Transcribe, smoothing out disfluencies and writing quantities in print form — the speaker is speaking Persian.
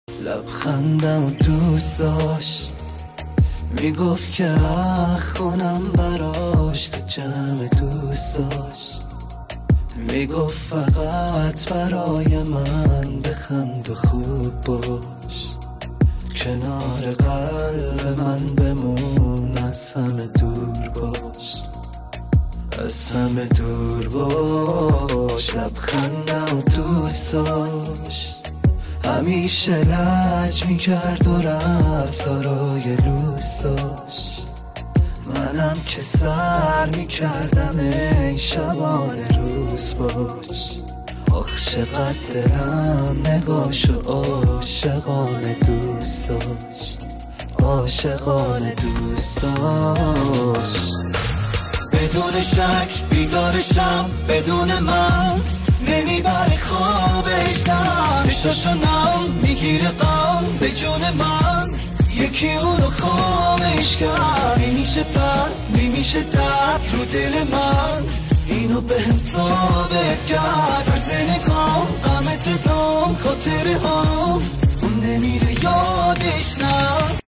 لبخندم و دوست داشت، میگفت که اخ کنم براش تو جمع دوست داشت، میگفت فقط برای من بخند و خوب باش، کنار قلب من بمون، از همه دور باش، از همه دور باش. لبخندم و دوست داشت، همیشه لج میکرد و رفتارای لوس داشت، منم که سر میکردم ای شبانه روز باش. آخ چقدر دلم نگاشو عاشقانه دوست داشت، عاشقانه دوست داشت. بدون شک بیدارشم، بدون من نمیبره خوابش، نه چشاشو نم میگیره غم به جون من، یکی اونو خامش کرد. نمیشه بد نمیشه درد رو دل من، اینو بهم ثابت کرد. فرز نگام غم صدام خاطره هام، اون نمیره یادش نه.